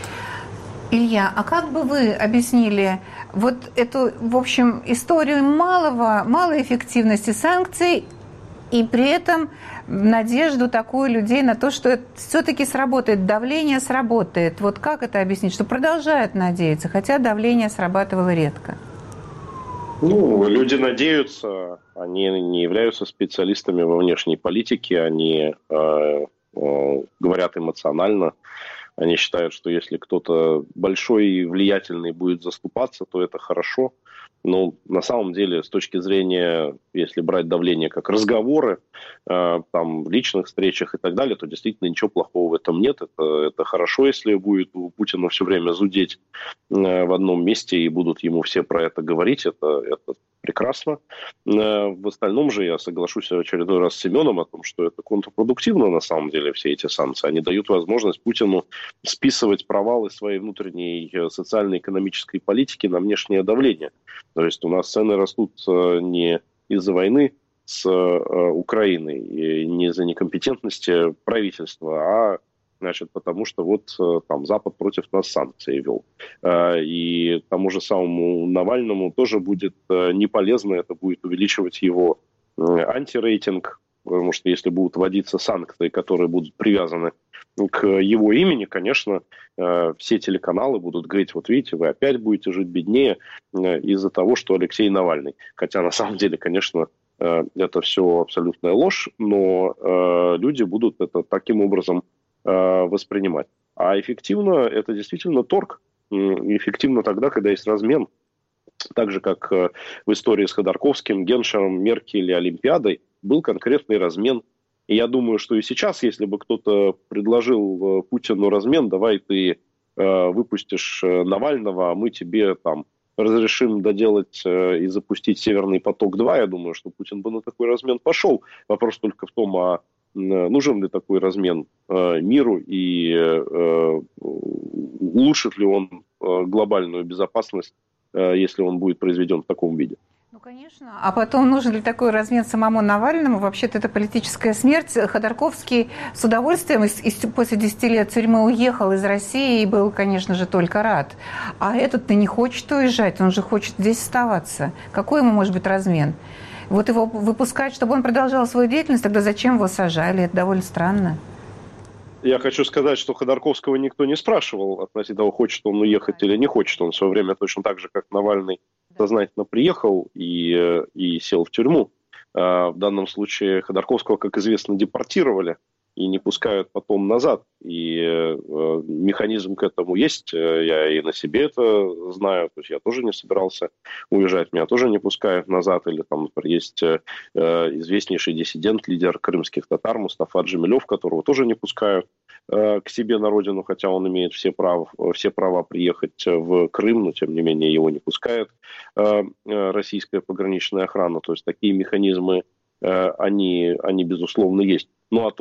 Илья, а как бы вы объяснили вот эту, в общем, историю малого, малой эффективности санкций и при этом надежду такую людей на то, что это все-таки сработает, давление сработает? Вот как это объяснить, что продолжают надеяться, хотя давление срабатывало редко? Ну, люди надеются, они не являются специалистами во внешней политике, они э, э, говорят эмоционально, они считают, что если кто-то большой и влиятельный будет заступаться, то это хорошо. Но на самом деле, с точки зрения, если брать давление как разговоры, э, там, в личных встречах и так далее, то действительно ничего плохого в этом нет. Это, это хорошо, если будет у Путина все время зудеть э, в одном месте и будут ему все про это говорить. Это, это прекрасно. Э, в остальном же я соглашусь в очередной раз с Семеном о том, что это контрпродуктивно на самом деле, все эти санкции. Они дают возможность Путину списывать провалы своей внутренней социально-экономической политики на внешнее давление. То есть у нас цены растут не из-за войны с Украиной, и не из-за некомпетентности правительства, а значит, потому что вот там Запад против нас санкции ввел. И тому же самому Навальному тоже будет не полезно, это будет увеличивать его антирейтинг, потому что если будут вводиться санкции, которые будут привязаны к его имени, конечно, все телеканалы будут говорить, вот видите, вы опять будете жить беднее из-за того, что Алексей Навальный. Хотя на самом деле, конечно, это все абсолютная ложь, но люди будут это таким образом воспринимать. А эффективно это действительно торг. Эффективно тогда, когда есть размен. Так же, как в истории с Ходорковским, Геншером, Меркель и Олимпиадой, был конкретный размен. И я думаю, что и сейчас, если бы кто-то предложил Путину размен, давай ты э, выпустишь Навального, а мы тебе там разрешим доделать э, и запустить «Северный поток-два», я думаю, что Путин бы на такой размен пошел. Вопрос только в том, а нужен ли такой размен э, миру и э, улучшит ли он э, глобальную безопасность, э, если он будет произведен в таком виде. Ну, конечно. А потом, нужен ли такой размен самому Навальному? Вообще-то это политическая смерть. Ходорковский с удовольствием из, из, после десяти лет тюрьмы уехал из России и был, конечно же, только рад. А этот-то не хочет уезжать, он же хочет здесь оставаться. Какой ему может быть размен? Вот его выпускать, чтобы он продолжал свою деятельность, тогда зачем его сажали? Это довольно странно. Я хочу сказать, что Ходорковского никто не спрашивал относительно того, хочет он уехать или не хочет. Он в свое время точно так же, как Навальный, сознательно приехал и, и сел в тюрьму. В данном случае Ходорковского, как известно, депортировали и не пускают потом назад. И механизм к этому есть. Я и на себе это знаю. То есть я тоже не собирался уезжать. Меня тоже не пускают назад. Или там, например, есть известнейший диссидент, лидер крымских татар Мустафа Джемилев, которого тоже не пускают к себе на родину, хотя он имеет все права, все права приехать в Крым, но тем не менее его не пускает российская пограничная охрана. То есть такие механизмы, они, они безусловно есть. Ну а то,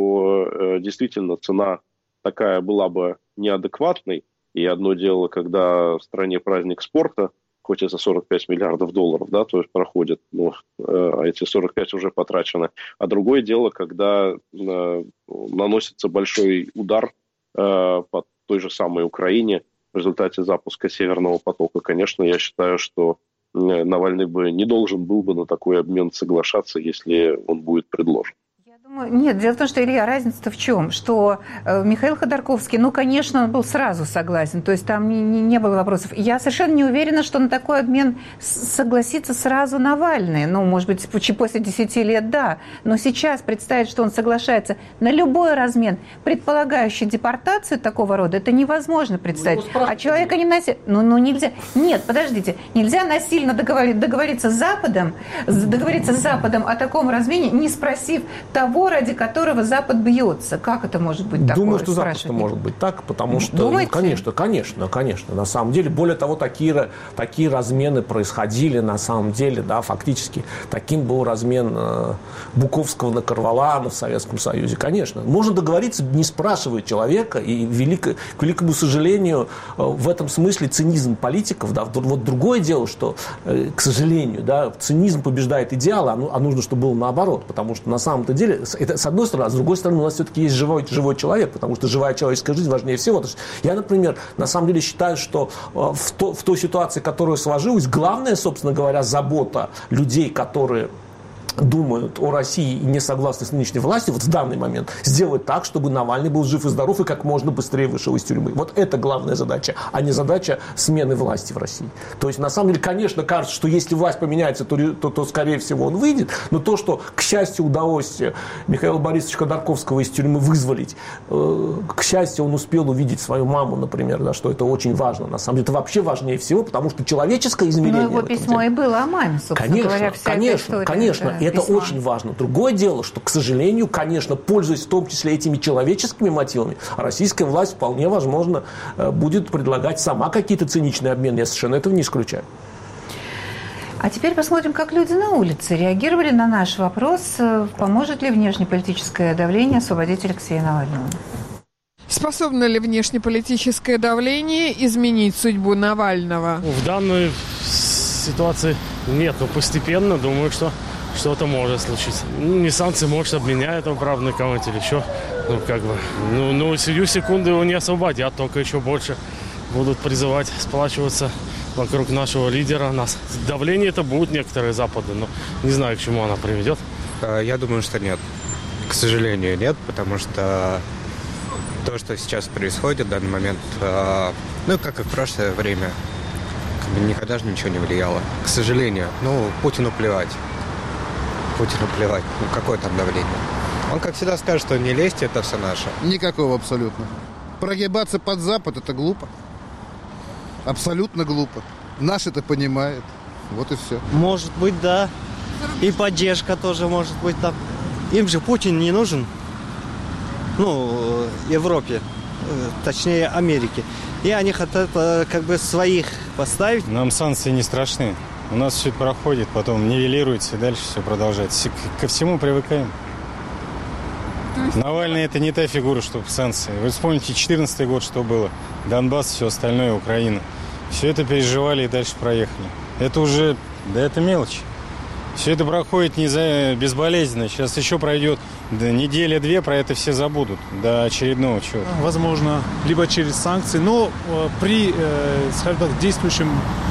что действительно цена такая была бы неадекватной, и одно дело, когда в стране праздник спорта, хоть и за сорок пять миллиардов долларов, да, то есть проходит, ну, э, эти сорок пять уже потрачено. А другое дело, когда э, наносится большой удар э, по той же самой Украине в результате запуска Северного потока. Конечно, я считаю, что э, Навальный бы не должен был бы на такой обмен соглашаться, если он будет предложен. Нет, дело в том, что, Илья, разница-то в чем? Что э, Михаил Ходорковский, ну, конечно, он был сразу согласен, то есть там не, не, не было вопросов. Я совершенно не уверена, что на такой обмен согласится сразу Навальный. Ну, может быть, после десяти лет, да. Но сейчас представить, что он соглашается на любой размен, предполагающий депортацию такого рода, это невозможно представить. Ну, а человека не насильно... Ну, ну, нельзя... Нет, подождите. Нельзя насильно договориться, договориться с Западом, договориться с Западом о таком размене, не спросив того, ради которого Запад бьется. Как это может быть такое? Думаю, что запросто может быть так, потому что, ну, конечно, конечно, конечно, на самом деле, более того, такие, такие размены происходили, на самом деле, да, фактически, таким был размен э, Буковского на Корвалана в Советском Союзе, конечно. Можно договориться, не спрашивая человека, и велико, к великому сожалению, э, в этом смысле цинизм политиков, да, вот другое дело, что, э, к сожалению, да, цинизм побеждает идеалы, а, а нужно, чтобы было наоборот, потому что на самом-то деле это с одной стороны, а с другой стороны у нас все-таки есть живой, живой человек, потому что живая человеческая жизнь важнее всего. То есть я, например, на самом деле считаю, что в, то, в той ситуации, которая сложилась, главная, собственно говоря, забота людей, которые думают о России и не согласны с нынешней властью, вот в данный момент, сделать так, чтобы Навальный был жив и здоров и как можно быстрее вышел из тюрьмы. Вот это главная задача, а не задача смены власти в России. То есть, на самом деле, конечно, кажется, что если власть поменяется, то, то, то скорее всего, он выйдет, но то, что, к счастью, удалось Михаилу Борисовичу Ходорковского из тюрьмы вызволить, э, к счастью, он успел увидеть свою маму, например, да, что это очень важно. На самом деле, это вообще важнее всего, потому что человеческое измерение... Но его письмо деле... и было о маме, собственно конечно, говоря, вся конечно, эта история. Конечно, да. Это Письма. Очень важно. Другое дело, что, к сожалению, конечно, пользуясь в том числе этими человеческими мотивами, российская власть вполне возможно будет предлагать сама какие-то циничные обмены. Я совершенно этого не исключаю. А теперь посмотрим, как люди на улице реагировали на наш вопрос, поможет ли внешнеполитическое давление освободить Алексея Навального. Способно ли внешнеполитическое давление изменить судьбу Навального? В данной ситуации нет, но постепенно думаю, что что-то может случиться. Ну, не санкции, может, обменяют он прав на кого-нибудь или еще. Ну, как бы, ну, ну, сию секунду его не освободят, только еще больше будут призывать сплачиваться вокруг нашего лидера. Нас. Давление это будет некоторые Запады, но не знаю, к чему она приведет. Я думаю, что нет. К сожалению, нет, потому что то, что сейчас происходит в данный момент, ну, как и в прошлое время, никогда же ничего не влияло. К сожалению, ну, Путину плевать. Путину плевать. Ну, какое там давление? Он, как всегда, скажет, что не лезьте, это все наше. Никакого абсолютно. Прогибаться под Запад – это глупо. Абсолютно глупо. Наш это понимает. Вот и все. Может быть, да. И поддержка тоже может быть там. Им же Путин не нужен. Ну, Европе. Точнее, Америке. И они хотят как бы своих поставить. Нам санкции не страшны. У нас все это проходит, потом нивелируется, и дальше все продолжается. Ко всему привыкаем. Навальный – это не та фигура, чтобы санкции. Вы вспомните четырнадцатый год, что было. Донбасс, все остальное, Украина. Все это переживали и дальше проехали. Это уже, да это мелочь. Все это проходит не за, безболезненно. Сейчас еще пройдет да, неделя-две, про это все забудут до очередного чего-то. Возможно, либо через санкции, но э, при, э, скажем так, действующем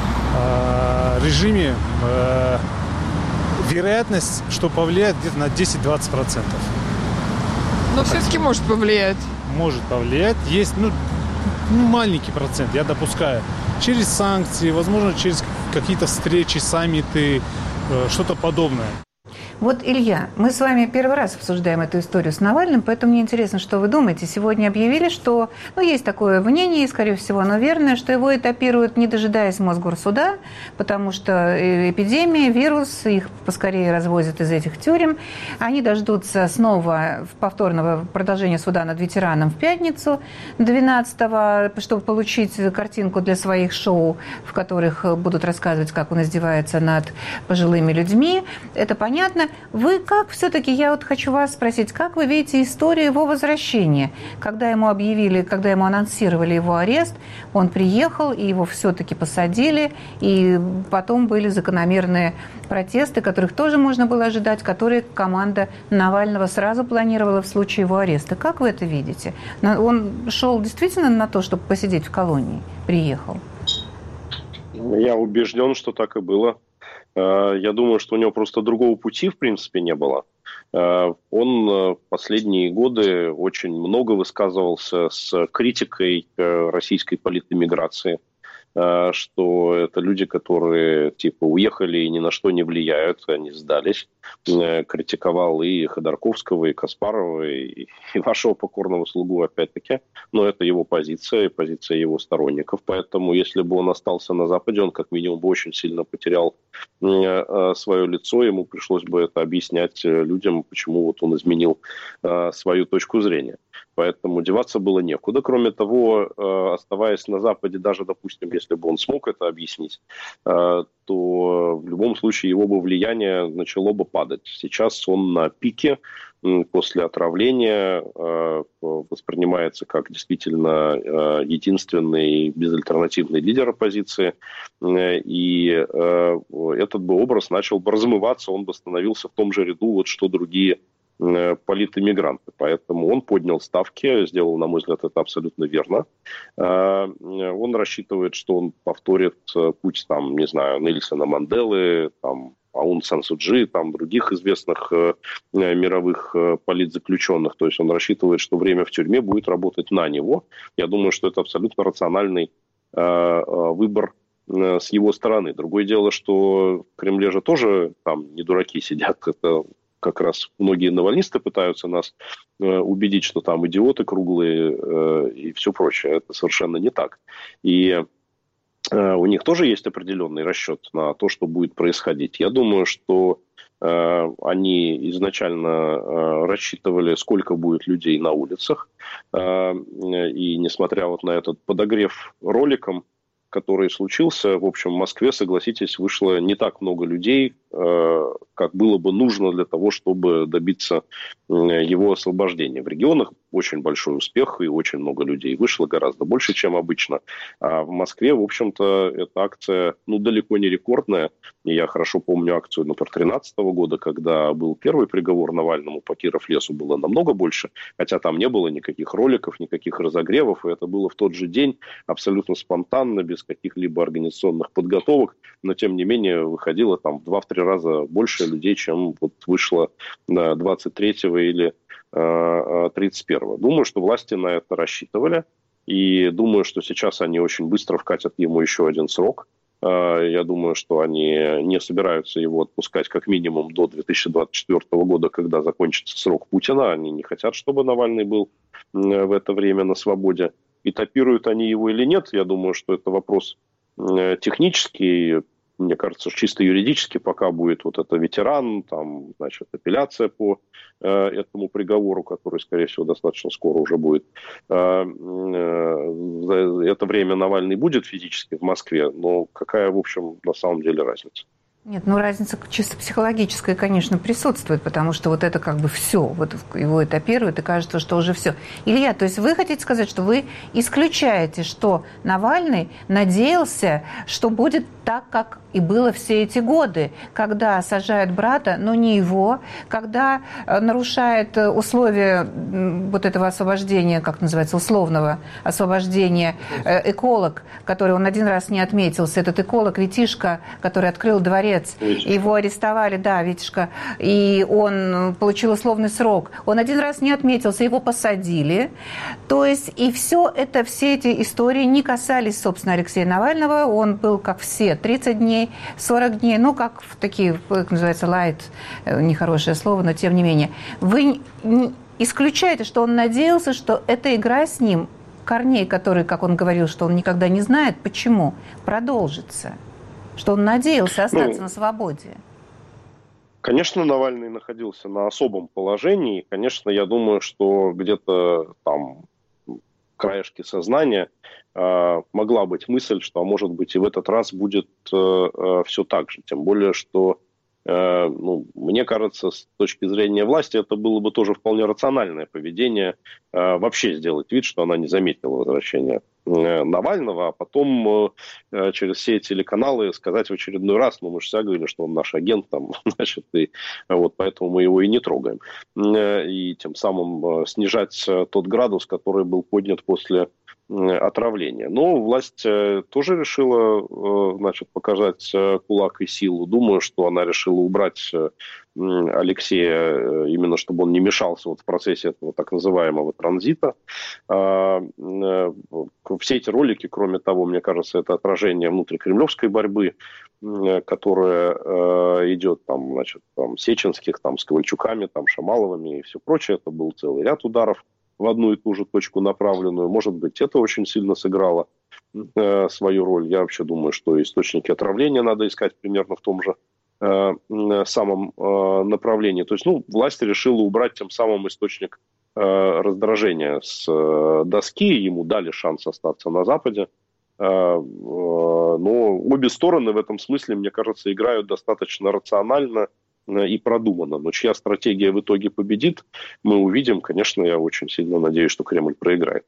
э, режиме э, вероятность, что повлияет где-то на десять-двадцать процентов. Но так, все-таки может повлиять. Может повлиять. Есть ну, маленький процент, я допускаю. Через санкции, возможно, через какие-то встречи, саммиты, что-то подобное. Вот, Илья, мы с вами первый раз обсуждаем эту историю с Навальным, поэтому мне интересно, что вы думаете. Сегодня объявили, что, ну, есть такое мнение, и, скорее всего, оно верное, что его этапируют, не дожидаясь Мосгорсуда, потому что эпидемия, вирус, их поскорее развозят из этих тюрем. Они дождутся снова повторного продолжения суда над ветераном в пятницу двенадцатого, чтобы получить картинку для своих шоу, в которых будут рассказывать, как он издевается над пожилыми людьми. Это понятно. Вы как все-таки, я вот хочу вас спросить, как вы видите историю его возвращения? Когда ему объявили, когда ему анонсировали его арест, он приехал, и его все-таки посадили, и потом были закономерные протесты, которых тоже можно было ожидать, которые команда Навального сразу планировала в случае его ареста. Как вы это видите? Он шел действительно на то, чтобы посидеть в колонии? Приехал? Я убежден, что так и было. Я думаю, что у него просто другого пути, в принципе, не было. Он последние годы очень много высказывался с критикой российской политэмиграции, что это люди, которые типа уехали и ни на что не влияют, они сдались. Критиковал и Ходорковского, и Каспарова, и, и вашего покорного слугу, опять-таки. Но это его позиция, и позиция его сторонников. Поэтому, если бы он остался на Западе, он как минимум бы очень сильно потерял свое лицо. Ему пришлось бы это объяснять людям, почему вот он изменил свою точку зрения. Поэтому деваться было некуда. Кроме того, оставаясь на Западе, даже, допустим, если бы он смог это объяснить, то в любом случае его бы влияние начало бы падать. Сейчас он на пике, после отравления воспринимается как действительно единственный безальтернативный лидер оппозиции. И этот бы образ начал бы размываться, он бы становился в том же ряду, вот что другие политэмигранты. Поэтому он поднял ставки, сделал, на мой взгляд, это абсолютно верно. Он рассчитывает, что он повторит путь, там, не знаю, Нельсона Манделы, там, Аун Сан Су Чжи, там, других известных мировых политзаключенных. То есть он рассчитывает, что время в тюрьме будет работать на него. Я думаю, что это абсолютно рациональный выбор с его стороны. Другое дело, что в Кремле же тоже там не дураки сидят. Это как раз многие навальнисты пытаются нас э, убедить, что там идиоты круглые э, и все прочее. Это совершенно не так. И э, у них тоже есть определенный расчет на то, что будет происходить. Я думаю, что э, они изначально э, рассчитывали, сколько будет людей на улицах. Э, и несмотря вот на этот подогрев роликом, который случился, в общем, в Москве, согласитесь, вышло не так много людей, как было бы нужно для того, чтобы добиться его освобождения. В регионах очень большой успех, и очень много людей вышло, гораздо больше, чем обычно. А в Москве, в общем-то, эта акция, ну, далеко не рекордная. И я хорошо помню акцию, например, две тысячи тринадцатого года, когда был первый приговор Навальному по Киров-лесу, было намного больше, хотя там не было никаких роликов, никаких разогревов, и это было в тот же день, абсолютно спонтанно, без каких-либо организационных подготовок, но, тем не менее, выходило там в два-три раза больше людей, чем вот вышло двадцать третьего или тридцать первого. Думаю, что власти на это рассчитывали, и думаю, что сейчас они очень быстро вкатят ему еще один срок. Я думаю, что они не собираются его отпускать как минимум до две тысячи двадцать четвёртого года, когда закончится срок Путина. Они не хотят, чтобы Навальный был в это время на свободе. И топируют они его или нет, я думаю, что это вопрос технический. Мне кажется, чисто юридически, пока будет вот это ветеран, там, значит, апелляция по э, этому приговору, который, скорее всего, достаточно скоро уже будет. Э, э, это время Навальный будет физически в Москве, но какая, в общем, на самом деле разница? Нет, ну разница чисто психологическая, конечно, присутствует, потому что вот это как бы все, вот его этапируют, и кажется, что уже все. Илья, то есть вы хотите сказать, что вы исключаете, что Навальный надеялся, что будет так, как и было все эти годы, когда сажают брата, но не его, когда нарушает условия вот этого освобождения, как называется, условного освобождения, эколог, который он один раз не отметился, этот эколог, Витишко, который открыл дворец Отец. Витюшка. Его арестовали, да, Витюшка. И он получил условный срок. Он один раз не отметился, его посадили. То есть и все это, все эти истории не касались, собственно, Алексея Навального. Он был, как все, тридцать дней, сорок дней, ну, как в такие, как называется, лайт, нехорошее слово, но тем не менее. Вы исключаете, что он надеялся, что эта игра с ним, Корней, который, как он говорил, что он никогда не знает, почему, продолжится? Что он надеялся остаться ну, на свободе? Конечно, Навальный находился на особом положении. Конечно, я думаю, что где-то там в краешке сознания э, могла быть мысль, что, может быть, и в этот раз будет э, э, все так же. Тем более, что Ну, мне кажется, с точки зрения власти, это было бы тоже вполне рациональное поведение э, вообще сделать вид, что она не заметила возвращения э, Навального, а потом э, через все телеканалы сказать в очередной раз, ну, мы же всегда говорили, что он наш агент, там, значит, и вот поэтому мы его и не трогаем. Э, и тем самым э, снижать тот градус, который был поднят после отравления. Но власть тоже решила, значит, показать кулак и силу. Думаю, что она решила убрать Алексея, именно чтобы он не мешался вот в процессе этого так называемого транзита. Все эти ролики, кроме того, мне кажется, это отражение внутрикремлевской борьбы, которая идет там, значит, там, Сеченских, там, с Ковальчуками, там, Шамаловыми и все прочее. Это был целый ряд ударов в одну и ту же точку направленную. Может быть, это очень сильно сыграло э, свою роль. Я вообще думаю, что источники отравления надо искать примерно в том же э, самом э, направлении. То есть, ну, власть решила убрать тем самым источник э, раздражения с э, доски. Ему дали шанс остаться на Западе. Э, э, но обе стороны в этом смысле, мне кажется, играют достаточно рационально и продумано. Но чья стратегия в итоге победит, мы увидим. Конечно, я очень сильно надеюсь, что Кремль проиграет.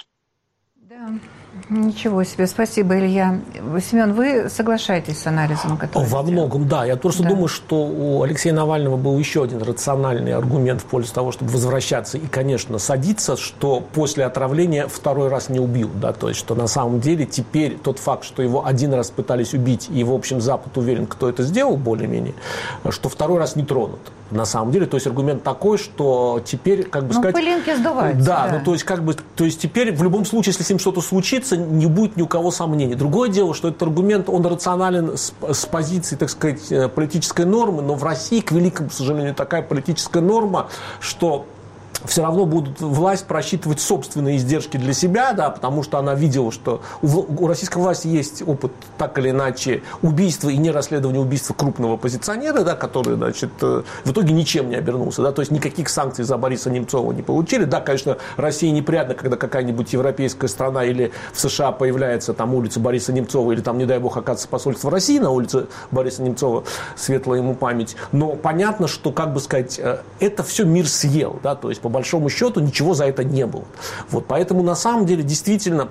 Да, ничего себе. Спасибо, Илья. Семен, вы соглашаетесь с анализом, который... Во многом, да. Я просто да. думаю, что у Алексея Навального был еще один рациональный аргумент в пользу того, чтобы возвращаться и, конечно, садиться, что после отравления второй раз не убил. Да? То есть, что на самом деле теперь тот факт, что его один раз пытались убить, и, в общем, Запад уверен, кто это сделал, более-менее, что второй раз не тронут. На самом деле, то есть аргумент такой, что теперь, как бы ну, сказать... пылинки сдуваются. Да, да, ну то есть, как бы, то есть теперь в любом случае, если с ним что-то случится, не будет ни у кого сомнений. Другое дело, что этот аргумент, он рационален с, с позиции, так сказать, политической нормы, но в России, к великому сожалению, такая политическая норма, что все равно будут власть просчитывать собственные издержки для себя, да, потому что она видела, что у, у российской власти есть опыт, так или иначе, убийства и нерасследования убийства крупного оппозиционера, да, который, значит, в итоге ничем не обернулся, да, то есть никаких санкций за Бориса Немцова не получили. Да, конечно, России неприятно, когда какая-нибудь европейская страна или в США появляется там улица Бориса Немцова, или там, не дай бог, оказывается посольство России на улице Бориса Немцова, светлая ему память. Но понятно, что, как бы сказать, это все мир съел, да, то есть по большому счету ничего за это не было. Вот, поэтому на самом деле действительно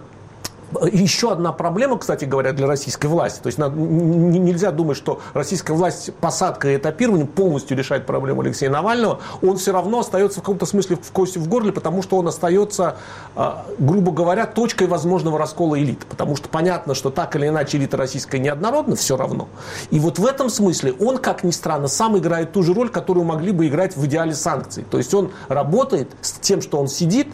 еще одна проблема, кстати говоря, для российской власти. То есть нельзя думать, что российская власть посадкой и этапированием полностью решает проблему Алексея Навального. Он все равно остается в каком-то смысле в кости в горле, потому что он остается, грубо говоря, точкой возможного раскола элит. Потому что понятно, что так или иначе элита российская неоднородна, все равно. И вот в этом смысле он, как ни странно, сам играет ту же роль, которую могли бы играть в идеале санкций. То есть он работает с тем, что он сидит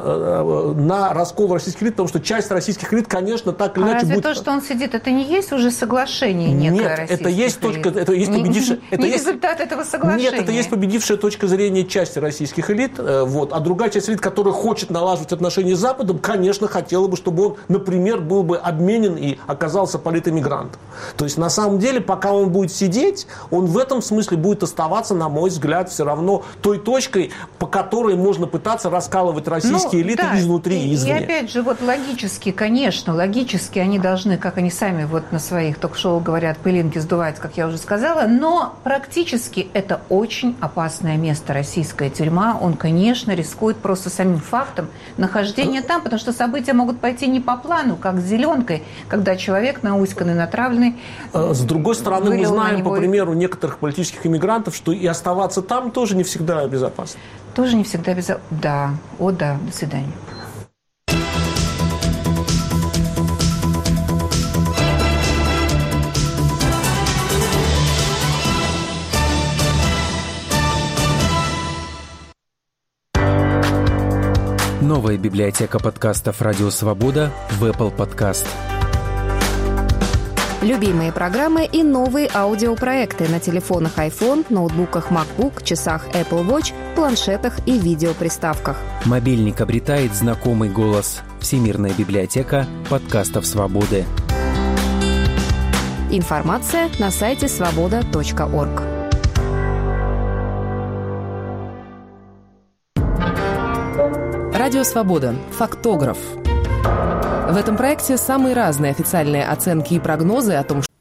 на раскол российских элит, потому что часть российских элит, конечно, так или а иначе разве будет... то, что он сидит, это не есть уже соглашение некое? Нет, это есть точка, это есть победившая... Не, это не есть, результат этого соглашения. Нет, это есть победившая точка зрения части российских элит, вот, а другая часть элит, которая хочет налаживать отношения с Западом, конечно, хотела бы, чтобы он, например, был бы обменен и оказался политэмигрантом. То есть, на самом деле, пока он будет сидеть, он в этом смысле будет оставаться, на мой взгляд, все равно той точкой, по которой можно пытаться раскалывать российские ну, элиты да. изнутри и, и извне. И опять же, вот логически, конечно, логически они должны, как они сами вот на своих ток-шоу говорят, пылинки сдувать, как я уже сказала, но практически это очень опасное место, российская тюрьма. Он, конечно, рискует просто самим фактом нахождения там, потому что события могут пойти не по плану, как с зеленкой, когда человек науськанный, натравленный. С другой стороны, мы знаем, по примеру некоторых политических иммигрантов, что и оставаться там тоже не всегда безопасно. Тоже не всегда безопасно. Да, о да, до свидания. Новая библиотека подкастов «Радио Свобода» в Apple Podcast. Любимые программы и новые аудиопроекты на телефонах iPhone, ноутбуках MacBook, часах Apple Watch, планшетах и видеоприставках. Мобильник обретает знакомый голос. Всемирная библиотека подкастов «Свободы». Информация на сайте свобода точка орг. Радио «Свобода». Фактограф. В этом проекте самые разные официальные оценки и прогнозы о том,